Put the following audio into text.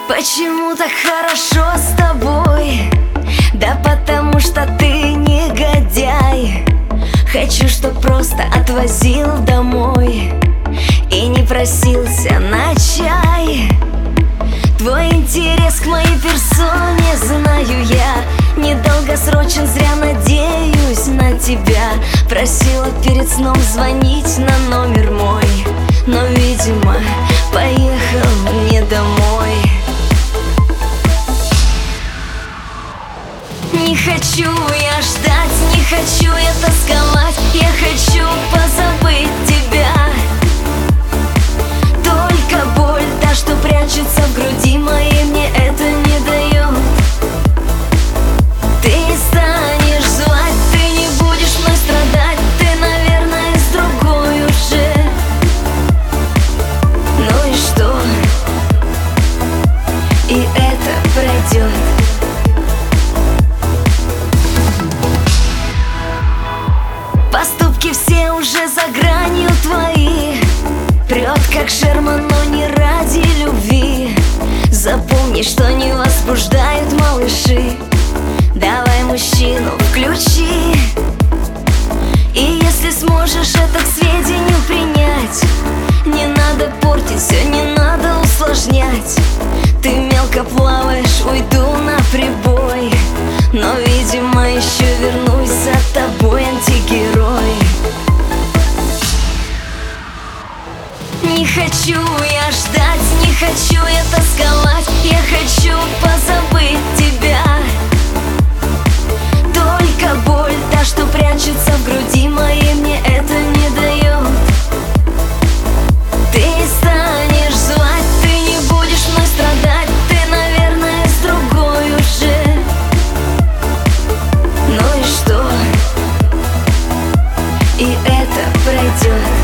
Почему так хорошо с тобой? Да потому что ты негодяй. Хочу, чтоб просто отвозил домой и не просился на чай. Твой интерес к моей персоне знаю я. Недолгосрочен, зря надеюсь на тебя. Просила перед сном звонить на номер мой, но, видимо, поехал не домой. Не хочу я ждать, не хочу я тосковать. Я хочу позабыть тебя. Только боль, та, что прячется в груди моей, мне это не дает. Ты не станешь звать, ты не будешь мной страдать. Ты, наверное, с другой уже. Ну и что? И это пройдет. Поступки все уже за гранью твои. Прет как Шерман, но не ради любви. Запомни, что не возбуждают малыши. Давай мужчину включи. И если сможешь это к сведению принять, не надо портить все, не надо усложнять. Ты мелко плаваешь, уйду на прибой, но, видимо, еще вернусь за тобой, антигерой. Не хочу я ждать, не хочу я тосковать. Я хочу позабыть тебя. Только боль, та, что прячется в груди моей, мне это не дает. Ты не станешь звать, ты не будешь мной страдать. Ты, наверное, с другой уже. Ну и что? И это пройдет.